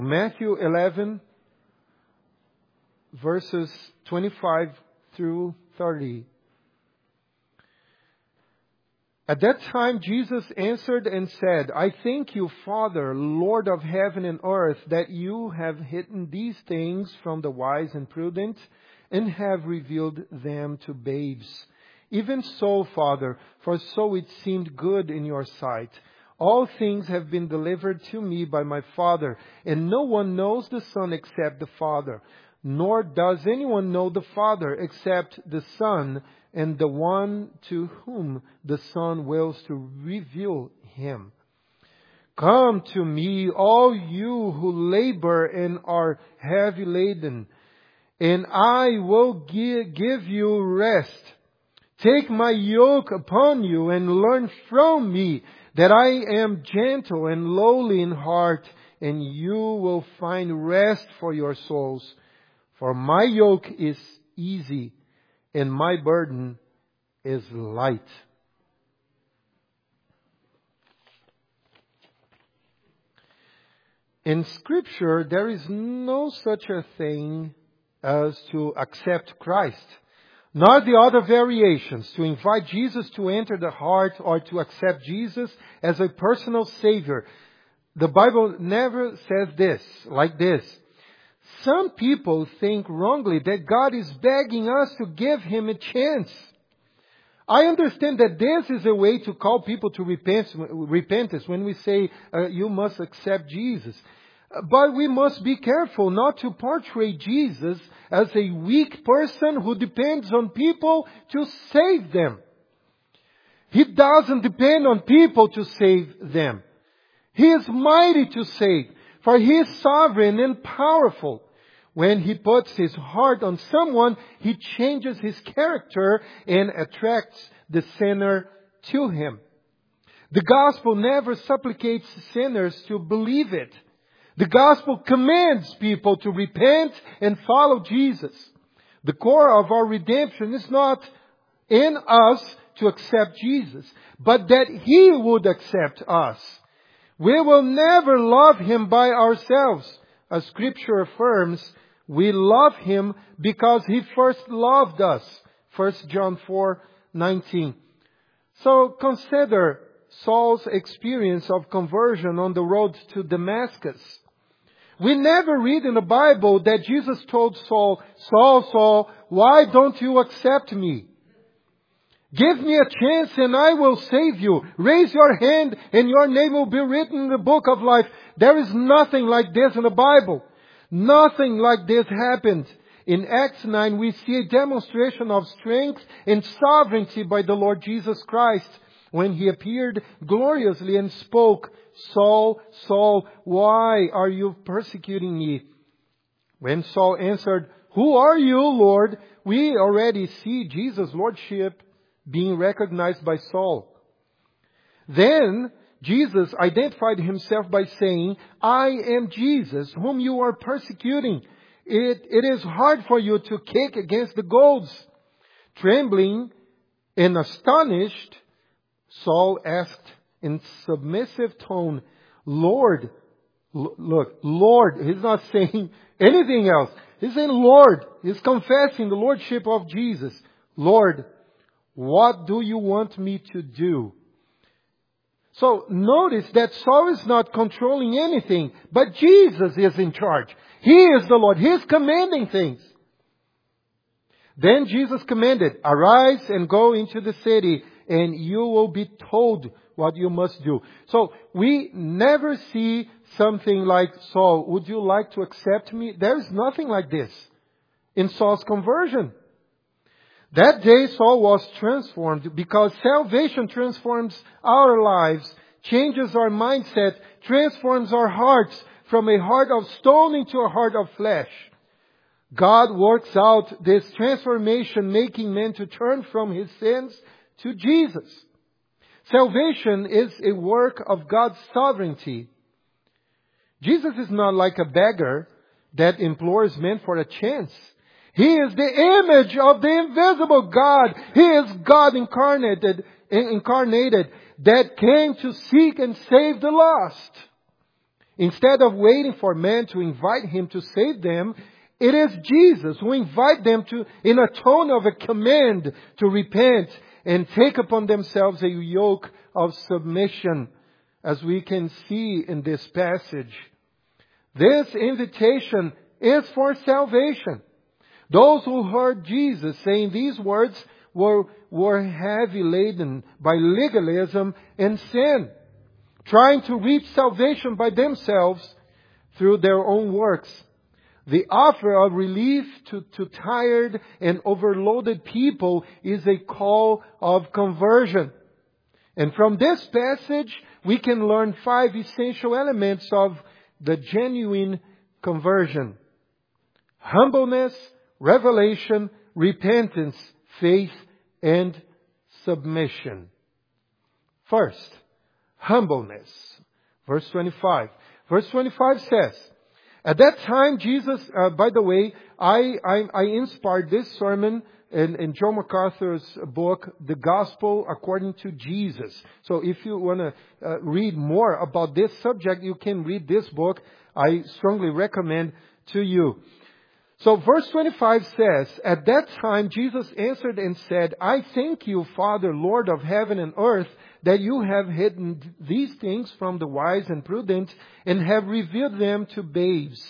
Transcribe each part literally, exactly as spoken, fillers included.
Matthew eleven, verses twenty-five through thirty. At that time Jesus answered and said, I thank you, Father, Lord of heaven and earth, that you have hidden these things from the wise and prudent, and have revealed them to babes. Even so, Father, for so it seemed good in your sight. All things have been delivered to me by my Father, and no one knows the Son except the Father, nor does anyone know the Father except the Son, and the one to whom the Son wills to reveal Him. Come to me, all you who labor and are heavy laden, and I will give, give you rest. Take my yoke upon you and learn from me, that I am gentle and lowly in heart, and you will find rest for your souls. For my yoke is easy, and my burden is light. In Scripture, there is no such a thing as to accept Christ, nor the other variations, to invite Jesus to enter the heart or to accept Jesus as a personal Savior. The Bible never says this, like this. Some people think wrongly that God is begging us to give Him a chance. I understand that this is a way to call people to repentance when we say uh, you must accept Jesus. But we must be careful not to portray Jesus as a weak person who depends on people to save them. He doesn't depend on people to save them. He is mighty to save, for He is sovereign and powerful. When He puts His heart on someone, He changes his character and attracts the sinner to Him. The gospel never supplicates sinners to believe it. The gospel commands people to repent and follow Jesus. The core of our redemption is not in us to accept Jesus, but that He would accept us. We will never love Him by ourselves. As Scripture affirms, we love Him because He first loved us. First John four nineteen. So consider Saul's experience of conversion on the road to Damascus. We never read in the Bible that Jesus told Saul, Saul, Saul, why don't you accept me? Give me a chance and I will save you. Raise your hand and your name will be written in the book of life. There is nothing like this in the Bible. Nothing like this happened. In Acts nine, we see a demonstration of strength and sovereignty by the Lord Jesus Christ when He appeared gloriously and spoke, Saul, Saul, why are you persecuting me? When Saul answered, who are you, Lord? We already see Jesus' lordship being recognized by Saul. Then Jesus identified Himself by saying, I am Jesus, whom you are persecuting. It, it is hard for you to kick against the goads. Trembling and astonished, Saul asked in submissive tone, Lord, l- look, Lord, he's not saying anything else. He's saying Lord. He's confessing the lordship of Jesus. Lord, what do you want me to do? So notice that Saul is not controlling anything, but Jesus is in charge. He is the Lord. He is commanding things. Then Jesus commanded, arise and go into the city, and you will be told what you must do. So we never see something like, Saul, would you like to accept me? There is nothing like this in Saul's conversion. That day Saul was transformed because salvation transforms our lives, changes our mindset, transforms our hearts from a heart of stone into a heart of flesh. God works out this transformation, making men to turn from his sins to Jesus. Salvation is a work of God's sovereignty. Jesus is not like a beggar that implores men for a chance. He is the image of the invisible God. He is God incarnated, incarnated that came to seek and save the lost. Instead of waiting for men to invite Him to save them, it is Jesus who invites them to, in a tone of a command, to repent and take upon themselves a yoke of submission, as we can see in this passage. This invitation is for salvation. Those who heard Jesus saying these words were, were heavy laden by legalism and sin, trying to reach salvation by themselves through their own works. The offer of relief to, to tired and overloaded people is a call of conversion. And from this passage, we can learn five essential elements of the genuine conversion: humbleness, revelation, repentance, faith, and submission. First, humbleness. Verse twenty-five. Verse twenty-five says, at that time Jesus, uh, by the way, I, I, I inspired this sermon in, in John MacArthur's book, The Gospel According to Jesus. So if you want to uh, read more about this subject, you can read this book. I strongly recommend to you. So verse twenty-five says, at that time Jesus answered and said, I thank you, Father, Lord of heaven and earth, that you have hidden these things from the wise and prudent and have revealed them to babes.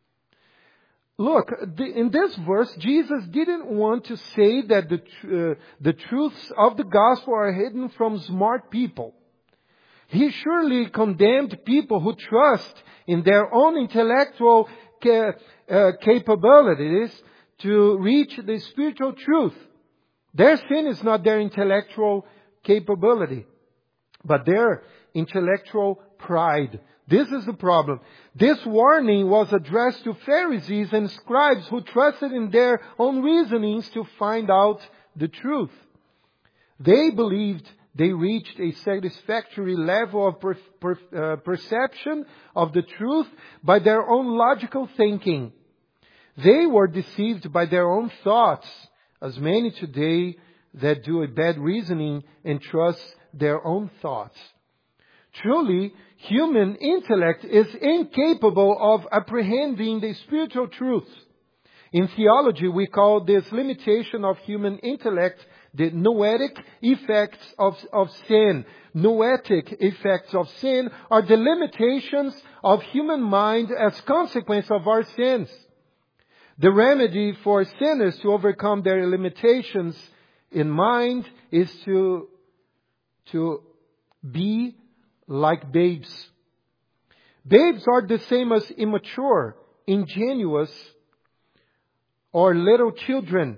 Look, in this verse, Jesus didn't want to say that the, uh, the truths of the gospel are hidden from smart people. He surely condemned people who trust in their own intellectual ca- uh, capabilities to reach the spiritual truth. Their sin is not their intellectual capability, but their intellectual pride. This is the problem. This warning was addressed to Pharisees and scribes who trusted in their own reasonings to find out the truth. They believed they reached a satisfactory level of per, per, uh, perception of the truth by their own logical thinking. They were deceived by their own thoughts, as many today that do a bad reasoning and trust their own thoughts. Truly, human intellect is incapable of apprehending the spiritual truth. In theology, we call this limitation of human intellect the noetic effects of, of sin. Noetic effects of sin are the limitations of human mind as consequence of our sins. The remedy for sinners to overcome their limitations in mind is to, to be like babes. Babes are the same as immature, ingenuous, or little children,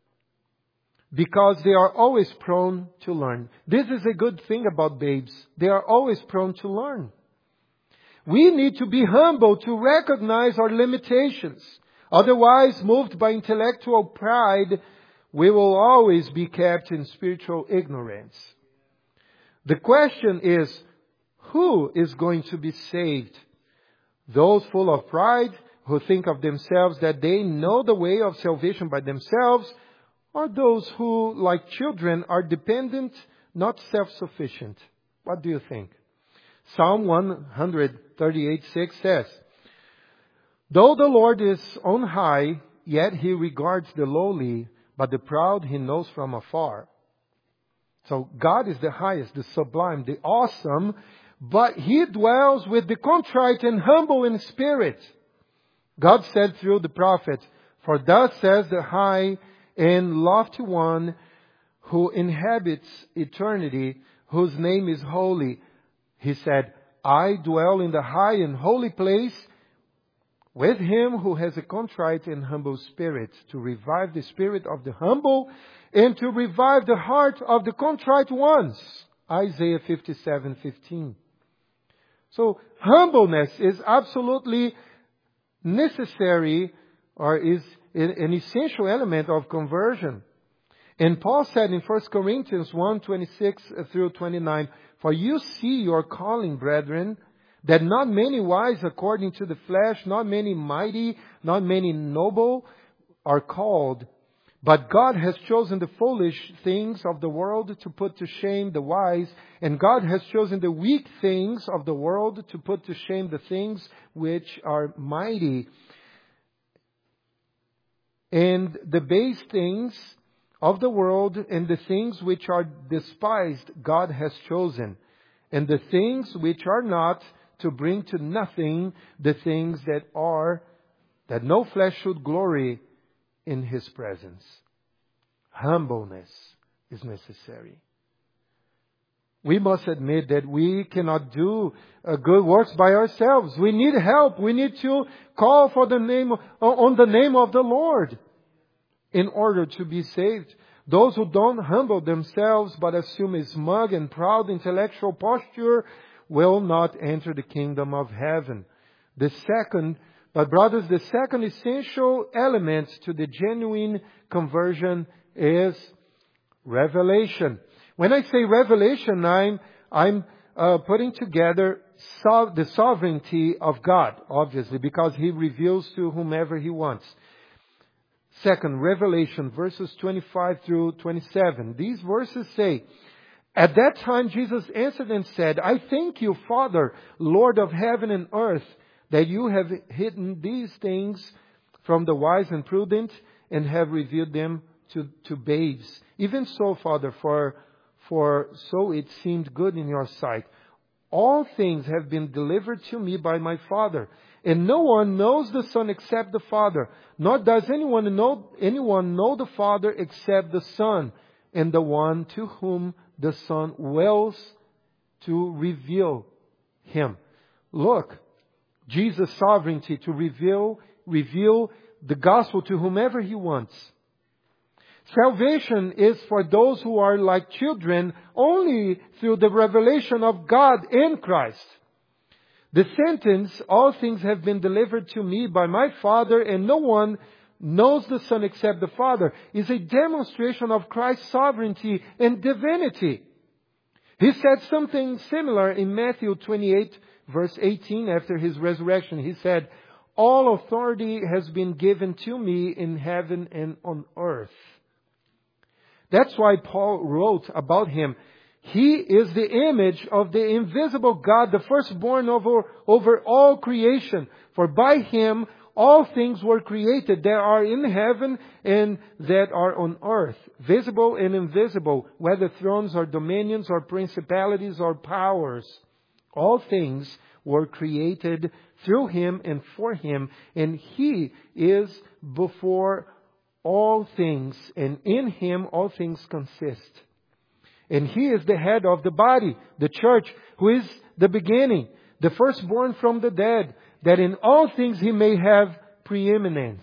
because they are always prone to learn. This is a good thing about babes. They are always prone to learn. We need to be humble to recognize our limitations. Otherwise, moved by intellectual pride, we will always be kept in spiritual ignorance. The question is, who is going to be saved? Those full of pride, who think of themselves that they know the way of salvation by themselves, or those who, like children, are dependent, not self-sufficient? What do you think? Psalm one thirty-eight six says, though the Lord is on high, yet He regards the lowly, but the proud He knows from afar. So God is the highest, the sublime, the awesome, but He dwells with the contrite and humble in spirit. God said through the prophet, for thus says the high and lofty one who inhabits eternity, whose name is holy. He said, I dwell in the high and holy place with Him who has a contrite and humble spirit, to revive the spirit of the humble and to revive the heart of the contrite ones. Isaiah fifty-seven fifteen. So humbleness is absolutely necessary, or is an essential element of conversion. And Paul said in First Corinthians one twenty-six through twenty-nine, for you see your calling, brethren, that not many wise according to the flesh, not many mighty, not many noble are called. But God has chosen the foolish things of the world to put to shame the wise, and God has chosen the weak things of the world to put to shame the things which are mighty. And the base things of the world and the things which are despised, God has chosen. And the things which are not, to bring to nothing the things that are, that no flesh should glory in His presence. Humbleness is necessary. We must admit that we cannot do uh, good works by ourselves. We need help. We need to call for the name, on the name of the Lord in order to be saved. Those who don't humble themselves but assume a smug and proud intellectual posture will not enter the kingdom of heaven. The second, but brothers, the second essential element to the genuine conversion is revelation. When I say revelation, I'm, I'm uh, putting together so, the sovereignty of God, obviously, because He reveals to whomever He wants. Second, revelation, verses twenty-five through twenty-seven. These verses say, "At that time Jesus answered and said, I thank you, Father, Lord of heaven and earth, that you have hidden these things from the wise and prudent and have revealed them to, to babes. Even so, Father, for, for so it seemed good in your sight. All things have been delivered to me by my Father. And no one knows the Son except the Father. Nor does anyone know, anyone know the Father except the Son, and the one to whom the Son wills to reveal Him." Look, Jesus' sovereignty to reveal, reveal the gospel to whomever He wants. Salvation is for those who are like children only through the revelation of God in Christ. The sentence, "all things have been delivered to me by my Father, and no one knows the Son except the Father," is a demonstration of Christ's sovereignty and divinity. He said something similar in Matthew twenty-eight, verse eighteen, after His resurrection. He said, "All authority has been given to me in heaven and on earth." That's why Paul wrote about Him, "He is the image of the invisible God, the firstborn over, over all creation. For by Him all things were created that are in heaven and that are on earth, visible and invisible, whether thrones or dominions or principalities or powers. All things were created through Him and for Him, and He is before all things, and in Him all things consist. And He is the head of the body, the church, who is the beginning, the firstborn from the dead, that in all things He may have preeminence."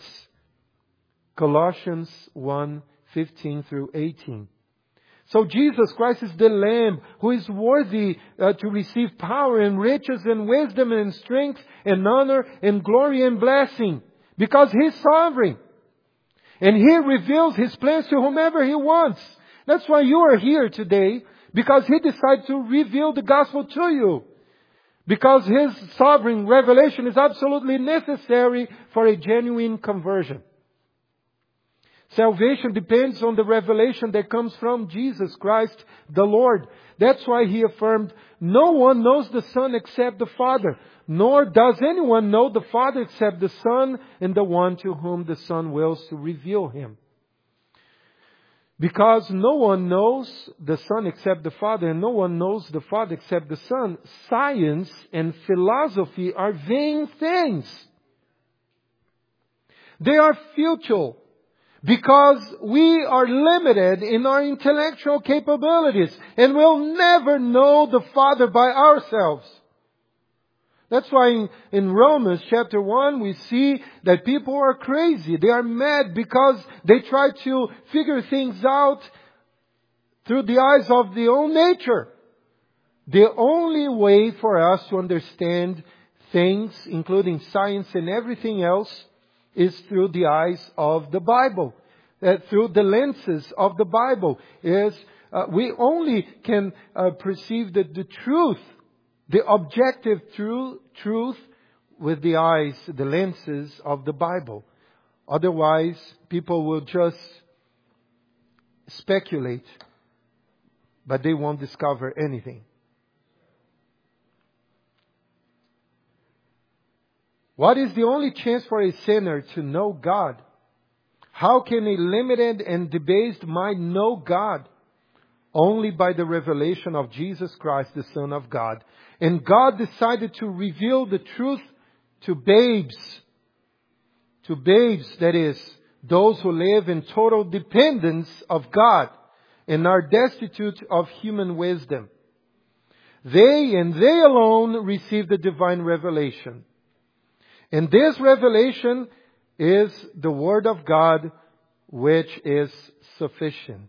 Colossians one, fifteen through eighteen. So Jesus Christ is the Lamb who is worthy uh, to receive power and riches and wisdom and strength and honor and glory and blessing, because He is sovereign. And He reveals His plans to whomever He wants. That's why you are here today, because He decided to reveal the gospel to you. Because His sovereign revelation is absolutely necessary for a genuine conversion. Salvation depends on the revelation that comes from Jesus Christ, the Lord. That's why He affirmed, "No one knows the Son except the Father, nor does anyone know the Father except the Son and the one to whom the Son wills to reveal Him." Because no one knows the Son except the Father, and no one knows the Father except the Son, science and philosophy are vain things. They are futile, because we are limited in our intellectual capabilities, and will never know the Father by ourselves. That's why in, in Romans chapter one, we see that people are crazy. They are mad because they try to figure things out through the eyes of their own nature. The only way for us to understand things, including science and everything else, is through the eyes of the Bible. Uh, through the lenses of the Bible. Is uh, we only can uh, perceive the, the truth, the objective true, truth with the eyes, the lenses of the Bible. Otherwise, people will just speculate, but they won't discover anything. What is the only chance for a sinner to know God? How can a limited and debased mind know God? Only by the revelation of Jesus Christ, the Son of God. And God decided to reveal the truth to babes. To babes, that is, those who live in total dependence of God and are destitute of human wisdom. They and they alone receive the divine revelation. And this revelation is the Word of God, which is sufficient.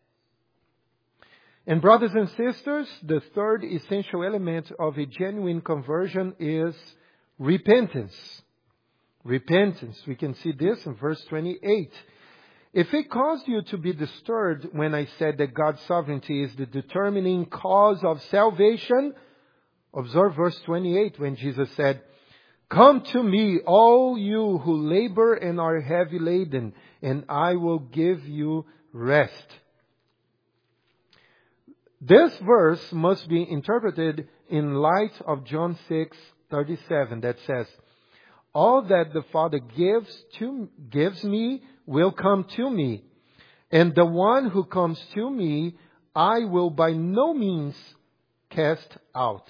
And brothers and sisters, the third essential element of a genuine conversion is repentance. Repentance. We can see this in verse twenty-eight. If it caused you to be disturbed when I said that God's sovereignty is the determining cause of salvation, observe verse twenty-eight when Jesus said, "Come to me, all you who labor and are heavy laden, and I will give you rest." This verse must be interpreted in light of John six thirty-seven that says, "All that the Father gives to gives me will come to me, and the one who comes to me I will by no means cast out."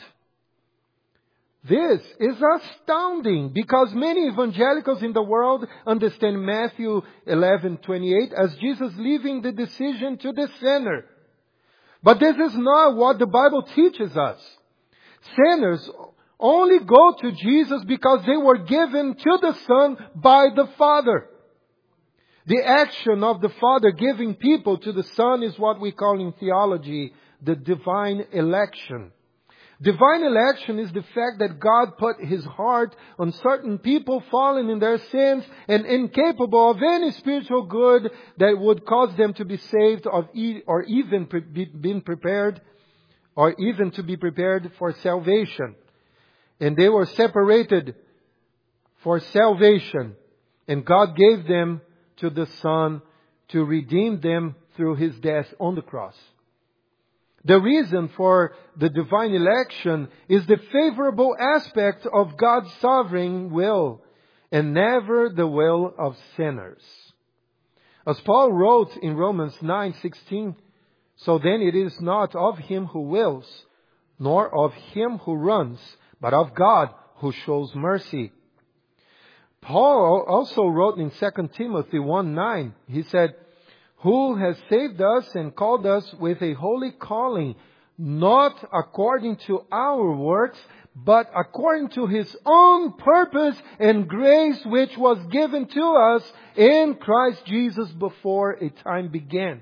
This is astounding because many evangelicals in the world understand Matthew eleven twenty-eight as Jesus leaving the decision to the sinner. But this is not what the Bible teaches us. Sinners only go to Jesus because they were given to the Son by the Father. The action of the Father giving people to the Son is what we call in theology the divine election. Divine election is the fact that God put His heart on certain people fallen in their sins and incapable of any spiritual good that would cause them to be saved or even be been prepared or even to be prepared for salvation. And they were separated for salvation. And God gave them to the Son to redeem them through His death on the cross. The reason for the divine election is the favorable aspect of God's sovereign will and never the will of sinners. As Paul wrote in Romans nine sixteen, "So then it is not of him who wills, nor of him who runs, but of God who shows mercy." Paul also wrote in Second Timothy one nine, he said, "Who has saved us and called us with a holy calling, not according to our works, but according to His own purpose and grace which was given to us in Christ Jesus before a time began."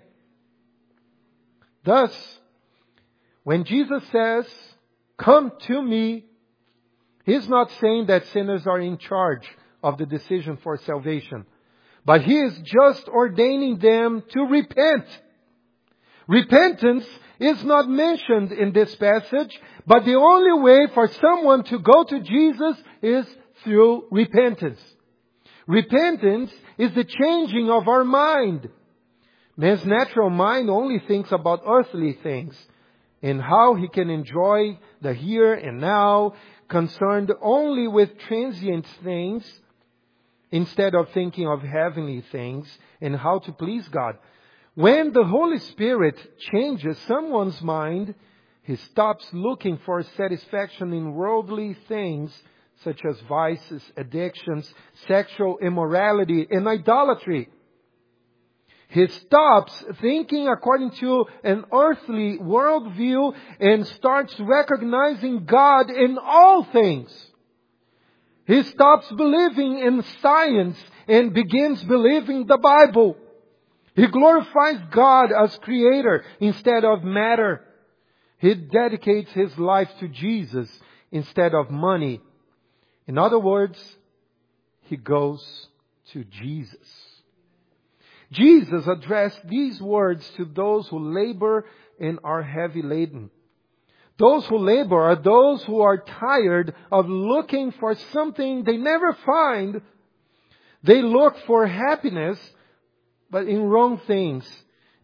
Thus, when Jesus says, "Come to me," He's not saying that sinners are in charge of the decision for salvation. But He is just ordaining them to repent. Repentance is not mentioned in this passage, but the only way for someone to go to Jesus is through repentance. Repentance is the changing of our mind. Man's natural mind only thinks about earthly things and how he can enjoy the here and now, concerned only with transient things, instead of thinking of heavenly things and how to please God. When the Holy Spirit changes someone's mind, he stops looking for satisfaction in worldly things such as vices, addictions, sexual immorality, and idolatry. He stops thinking according to an earthly worldview and starts recognizing God in all things. He stops believing in science and begins believing the Bible. He glorifies God as Creator instead of matter. He dedicates his life to Jesus instead of money. In other words, he goes to Jesus. Jesus addressed these words to those who labor and are heavy laden. Those who labor are those who are tired of looking for something they never find. They look for happiness, but in wrong things.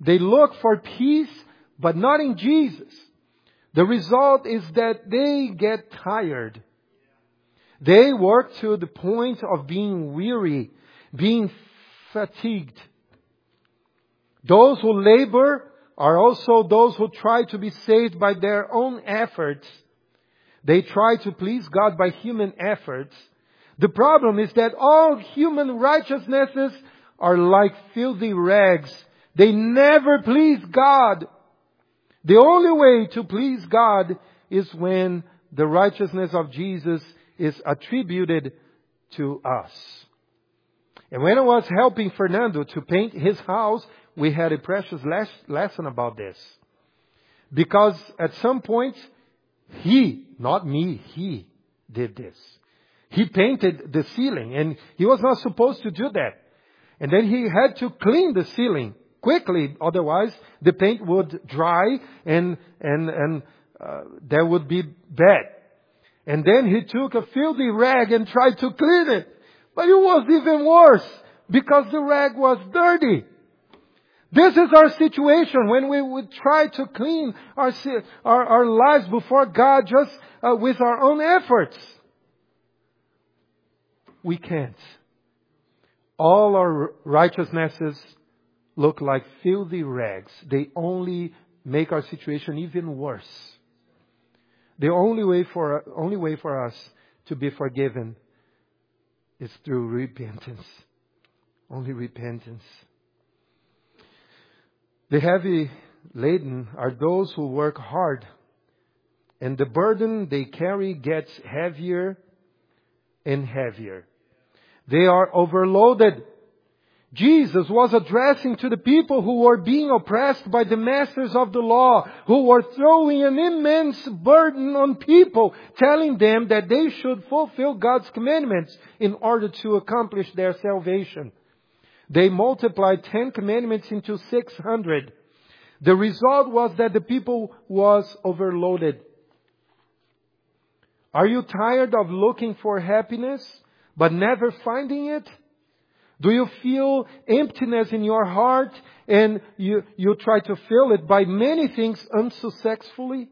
They look for peace, but not in Jesus. The result is that they get tired. They work to the point of being weary, being fatigued. Those who labor are also those who try to be saved by their own efforts. They try to please God by human efforts. The problem is that all human righteousnesses are like filthy rags. They never please God. The only way to please God is when the righteousness of Jesus is attributed to us. And when I was helping Fernando to paint his house, we had a precious les- lesson about this. Because at some point, he, not me, he did this. He painted the ceiling, and he was not supposed to do that. And then he had to clean the ceiling quickly, otherwise the paint would dry and and and uh, that would be bad. And then he took a filthy rag and tried to clean it, but it was even worse because the rag was dirty. This is our situation when we would try to clean our our, our lives before God just uh, with our own efforts. We can't. All our righteousnesses look like filthy rags. They only make our situation even worse. The only way for only way for us to be forgiven is through repentance. Only repentance. The heavy laden are those who work hard, and the burden they carry gets heavier and heavier. They are overloaded. Jesus was addressing to the people who were being oppressed by the masters of the law, who were throwing an immense burden on people, telling them that they should fulfill God's commandments in order to accomplish their salvation. They multiplied ten commandments into six hundred. The result was that the people was overloaded. Are you tired of looking for happiness, but never finding it? Do you feel emptiness in your heart and you, you try to fill it by many things unsuccessfully?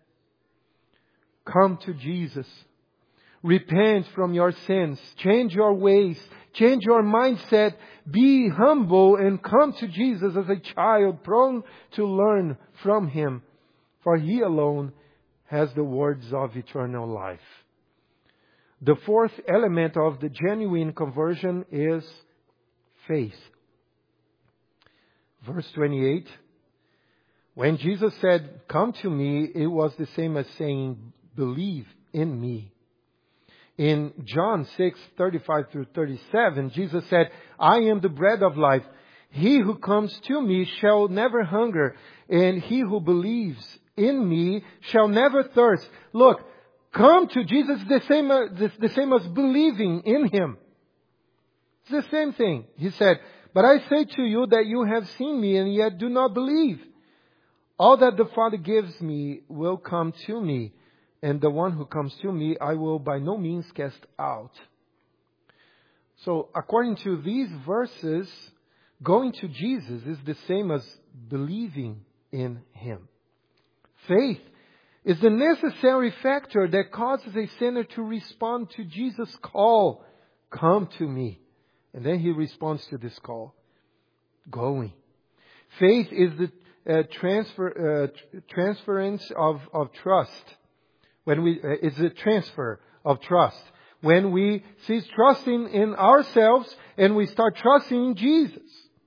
Come to Jesus. Repent from your sins. Change your ways. Change your mindset. Be humble and come to Jesus as a child, prone to learn from Him. For He alone has the words of eternal life. The fourth element of the genuine conversion is faith. Verse twenty-eight. When Jesus said, "Come to me," it was the same as saying, "Believe in me." In John six, thirty-five through thirty-seven, Jesus said, "I am the bread of life. He who comes to me shall never hunger, and he who believes in me shall never thirst." Look, come to Jesus the same, uh, the, the same as believing in Him. It's the same thing. He said, "But I say to you that you have seen me and yet do not believe. All that the Father gives me will come to me, and the one who comes to me I will by no means cast out." So according to these verses, going to Jesus is the same as believing in Him. Faith is the necessary factor that causes a sinner to respond to Jesus' call. Come to me. And then he responds to this call. Going. Faith is the uh, transfer, uh, tr- transference of, of trust. When we, uh, it's a transfer of trust. When we cease trusting in ourselves and we start trusting in Jesus.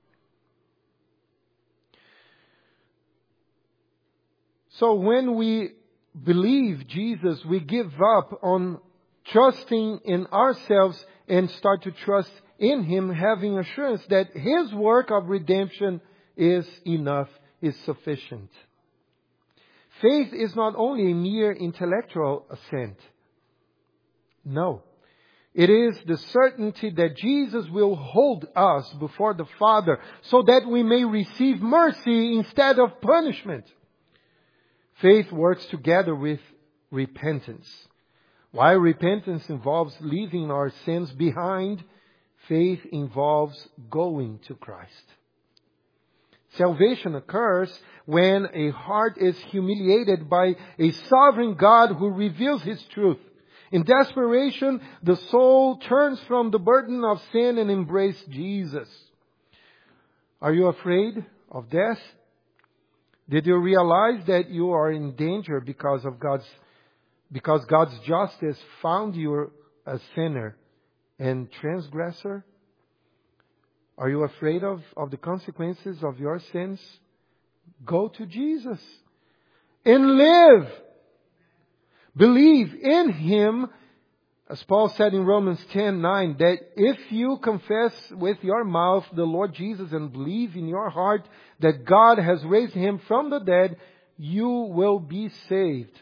So when we believe Jesus, we give up on trusting in ourselves and start to trust in Him, having assurance that His work of redemption is enough, is sufficient. Faith is not only a mere intellectual assent. No. It is the certainty that Jesus will hold us before the Father so that we may receive mercy instead of punishment. Faith works together with repentance. While repentance involves leaving our sins behind, faith involves going to Christ. Salvation occurs when a heart is humiliated by a sovereign God who reveals His truth. In desperation, the soul turns from the burden of sin and embraces Jesus. Are you afraid of death? Did you realize that you are in danger because of God's, because God's justice found you a sinner and transgressor? Are you afraid of, of the consequences of your sins? Go to Jesus and live. Believe in Him, as Paul said in Romans ten nine, that if you confess with your mouth the Lord Jesus and believe in your heart that God has raised Him from the dead, you will be saved.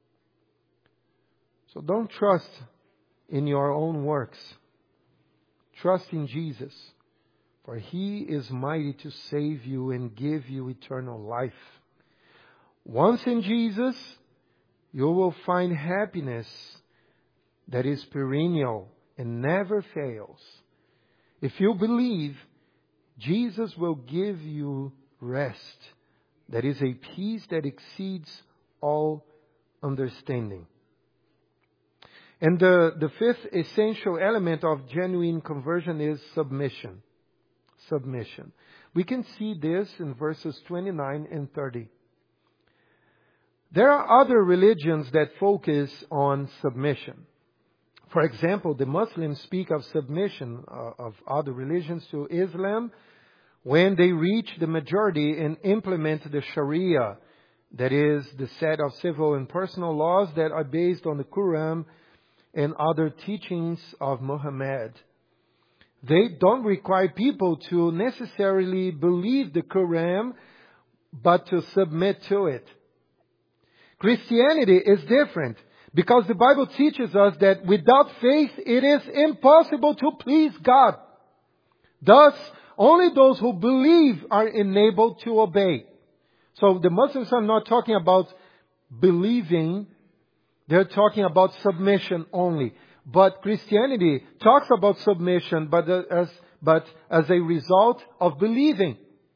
So don't trust in your own works. Trust in Jesus, for He is mighty to save you and give you eternal life. Once in Jesus, you will find happiness that is perennial and never fails. If you believe, Jesus will give you rest. That is a peace that exceeds all understanding. And the, the fifth essential element of genuine conversion is submission. Submission. We can see this in verses twenty-nine and thirty. There are other religions that focus on submission. For example, the Muslims speak of submission uh, of other religions to Islam when they reach the majority and implement the Sharia, that is, the set of civil and personal laws that are based on the Quran and other teachings of Muhammad. They don't require people to necessarily believe the Quran, but to submit to it. Christianity is different because the Bible teaches us that without faith it is impossible to please God. Thus, only those who believe are enabled to obey. So the Muslims are not talking about believing, they're talking about submission only. But Christianity talks about submission, but as, but as a result of believing.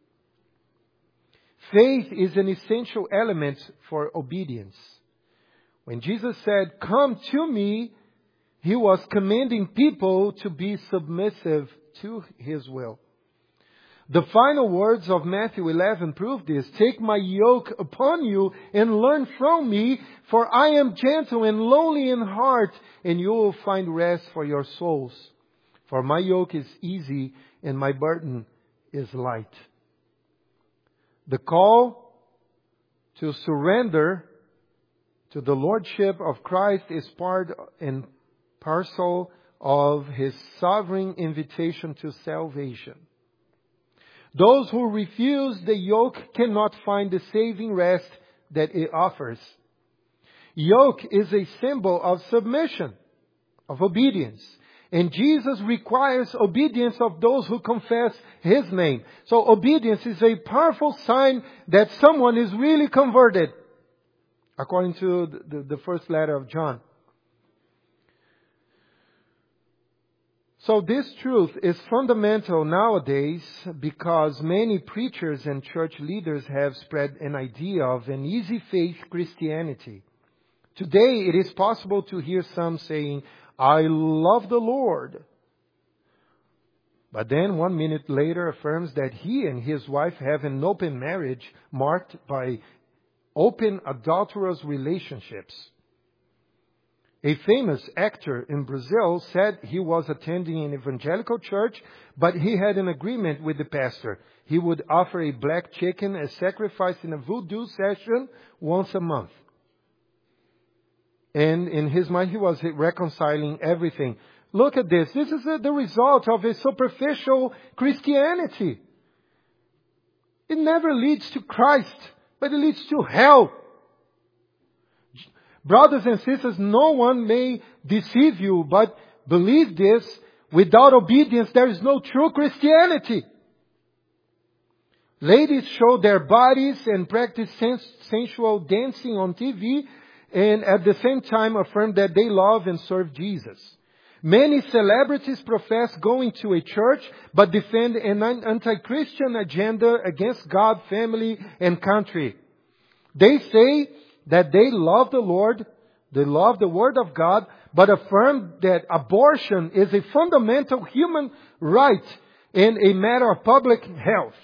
Faith is an essential element for obedience. When Jesus said, "Come to me," He was commanding people to be submissive to His will. The final words of Matthew eleven prove this. "Take my yoke upon you and learn from me, for I am gentle and lowly in heart, and you will find rest for your souls. For my yoke is easy and my burden is light." The call to surrender to the Lordship of Christ is part and parcel of His sovereign invitation to salvation. Those who refuse the yoke cannot find the saving rest that it offers. Yoke is a symbol of submission, of obedience. And Jesus requires obedience of those who confess His name. So obedience is a powerful sign that someone is really converted, according to the, the first letter of John. So this truth is fundamental nowadays because many preachers and church leaders have spread an idea of an easy faith Christianity. Today it is possible to hear some saying, "I love the Lord," but then one minute later affirms that he and his wife have an open marriage marked by open adulterous relationships. A famous actor in Brazil said he was attending an evangelical church, but he had an agreement with the pastor. He would offer a black chicken as sacrifice in a voodoo session once a month. And in his mind, he was reconciling everything. Look at this. This is the result of a superficial Christianity. It never leads to Christ, but it leads to hell. Brothers and sisters, no one may deceive you, but believe this, without obedience there is no true Christianity. Ladies show their bodies and practice sens- sensual dancing on T V and at the same time affirm that they love and serve Jesus. Many celebrities profess going to a church, but defend an anti-Christian agenda against God, family, and country. They say that they love the Lord, they love the Word of God, but affirm that abortion is a fundamental human right and a matter of public health.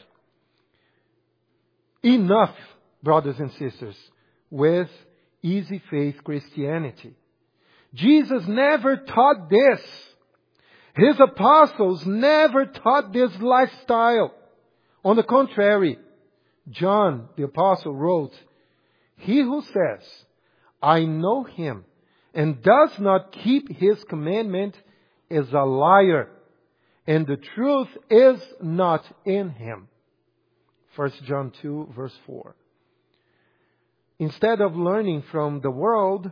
Enough, brothers and sisters, with easy faith Christianity. Jesus never taught this. His apostles never taught this lifestyle. On the contrary, John the apostle wrote, "He who says, 'I know him,' and does not keep his commandment is a liar, and the truth is not in him." First John two, verse four. Instead of learning from the world,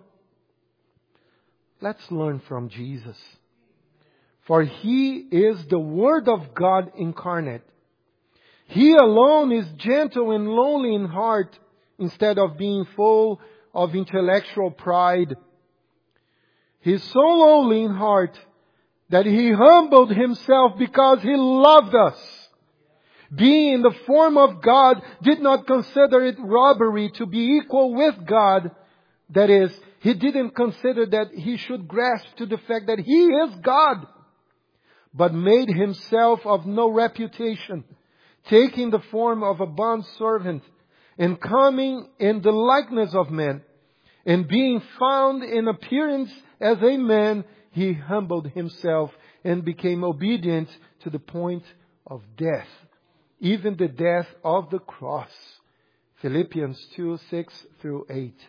let's learn from Jesus. For He is the Word of God incarnate. He alone is gentle and lowly in heart instead of being full of intellectual pride. He is so lowly in heart that He humbled Himself because He loved us. Being in the form of God, did not consider it robbery to be equal with God. That is, He didn't consider that He should grasp to the fact that He is God, but made Himself of no reputation, taking the form of a bondservant, and coming in the likeness of men, and being found in appearance as a man, He humbled Himself and became obedient to the point of death, even the death of the cross. Philippians two, six through eight.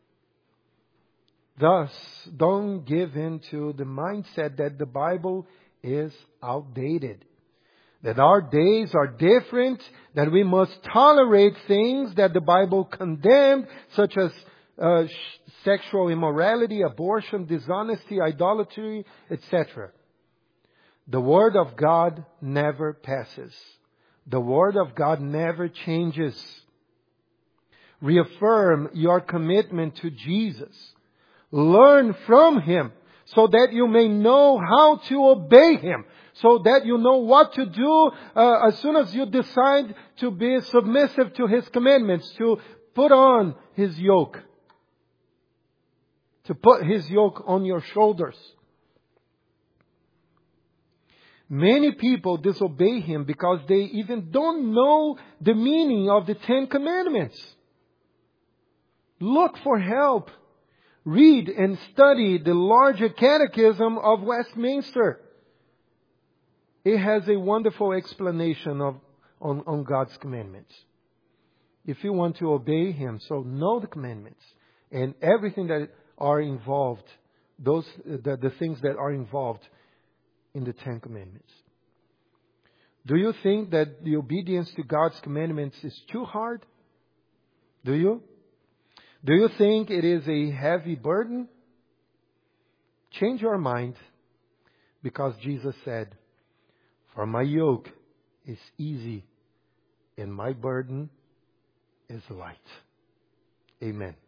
Thus, don't give in to the mindset that the Bible is outdated, that our days are different, that we must tolerate things that the Bible condemned, such as uh, sexual immorality, abortion, dishonesty, idolatry, et cetera. The Word of God never passes. The Word of God never changes. Reaffirm your commitment to Jesus. Learn from Him so that you may know how to obey Him. So that you know what to do uh, as soon as you decide to be submissive to His commandments. To put on His yoke. To put His yoke on your shoulders. Many people disobey Him because they even don't know the meaning of the Ten Commandments. Look for help. Read and study the larger catechism of Westminster. It has a wonderful explanation of on, on God's commandments. If you want to obey Him, so know the commandments and everything that are involved, those the, the things that are involved in the Ten Commandments. Do you think that the obedience to God's commandments is too hard? Do you? Do you think it is a heavy burden? Change your mind, because Jesus said, "For my yoke is easy and my burden is light." Amen.